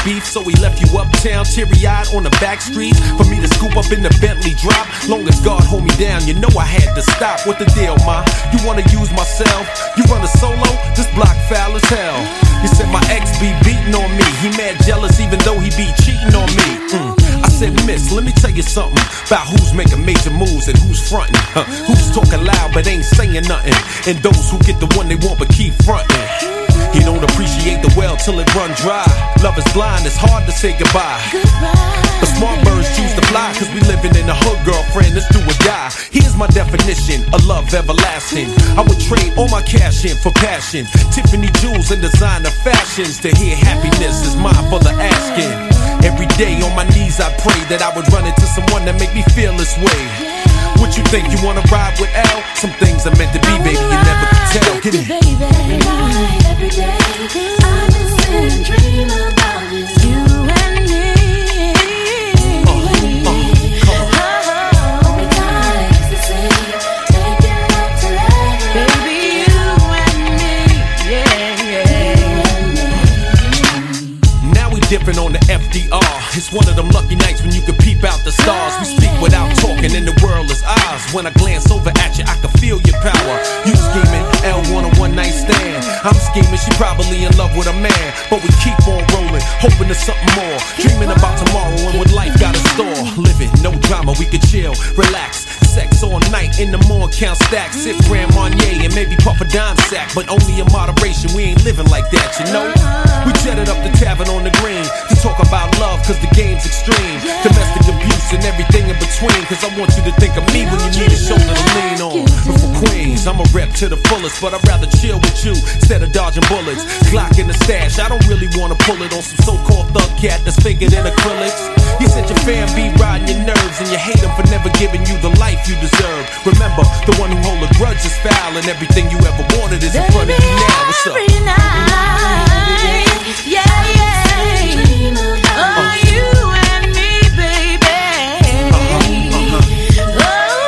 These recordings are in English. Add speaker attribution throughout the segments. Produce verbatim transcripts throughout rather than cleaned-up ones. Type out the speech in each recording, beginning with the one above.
Speaker 1: beef, so he left you uptown, teary-eyed on the back streets. For me to scoop up in the Bentley drop, long as God hold me down, you know I had to stop. What the deal, ma? You wanna use myself? You run a solo? This block foul as hell. You said my ex be beating on me. He mad jealous even though he be cheating on me. Mm. I said, miss, let me tell you something about who's making major moves and who's fronting. Huh? Who's talking loud but ain't saying nothing, and those who get the one they want but keep fronting. He don't appreciate the well till it run dry. Love is blind, it's hard to say goodbye. goodbye. But smart birds choose to fly, cause we living in the hood, girlfriend, let's do or die. Here's my definition of love everlasting. I would trade all my cash in for passion. Tiffany jewels and designer fashions. To hear happiness is mine for the asking. Every day on my knees I pray that I would run into someone that make me feel this way. What you think, you wanna ride with Al? Some things are meant to be, baby, you never can tell. Get it.
Speaker 2: Baby, every night, every day, I just sit and dream about you. You and me.
Speaker 1: Uh, uh, uh,
Speaker 2: oh, we got ecstasy, making love to life. Baby, you and me, yeah, yeah.
Speaker 1: Now we dipping on the F D R. It's one of them lucky nights when you can peep out the stars. We speak without talking and the world is ours. When I glance over at you, I can feel your power. You scheming, L want a one night stand. I'm scheming, she probably in love with a man. But we keep on rolling, hoping there's something more. Dreaming about tomorrow and what life got in store. Living, no drama, we can chill, relax. Sex all night, in the morning count stacks. Sip Grand Marnier and maybe puff a dime sack. But only in moderation, we ain't living like that, you know. We jetted up the tavern on the green to talk about love, cause the game's extreme. Domestic abuse and everything in between. Cause I want you to think of me when you need a shoulder to lean on. But for Queens, I'm a rep to the fullest, but I'd rather chill with you instead of dodging bullets. Glock in the stash, I don't really wanna pull it on some so-called thug cat that's figured in acrylics. You said your fan be riding your nerves and you hate them for never giving you the life you deserve. Remember, the one who hold a grudge is foul, and everything you ever wanted is in front of you now. What's up?
Speaker 2: Every night, yeah, yeah. Oh, you and me, baby.
Speaker 1: Uh-huh, uh-huh.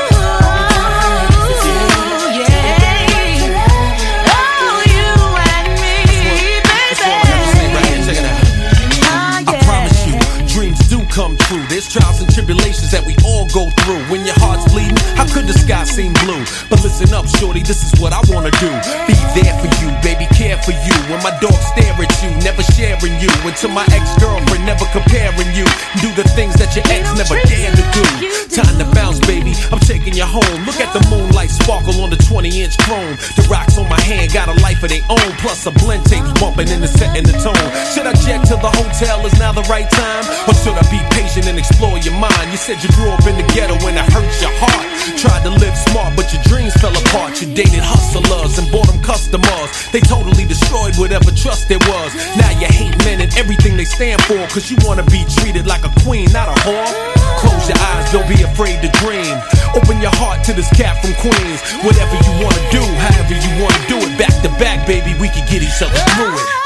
Speaker 2: Oh, yeah. Oh, you and me, baby.
Speaker 1: That's all I have to say right here. Check it out.
Speaker 2: Oh, yeah.
Speaker 1: I promise you, dreams do come true. There's trials and tribulations that we all go through. When your heart's bleeding, how could the sky seem blue? But listen up, shorty, this is what I wanna do. Be there for you, baby, care for you. When my dogs stare at you, never sharing you. And to my ex-girlfriend, never comparing you. Do the things that your ex never dared to do. Time to bounce, baby, I'm taking you home. Look at the moonlight sparkle on the twenty inch chrome. The rocks on my hand got a life of their own. Plus a blend tapes bumping in the set and the tone. Should I jet to the hotel, is now the right time? Or should I be patient and explore your mind? You said you grew up in the ghetto and it hurt your heart. Tried to live smart, but your dreams fell apart. You dated hustlers and bought them customers. They totally destroyed whatever trust there was. Now you hate men and everything they stand for, cause you wanna be treated like a queen, not a whore. Close your eyes, don't be afraid to dream. Open your heart to this cat from Queens. Whatever you wanna do, however you wanna do it. Back to back, baby, we can get each other through it.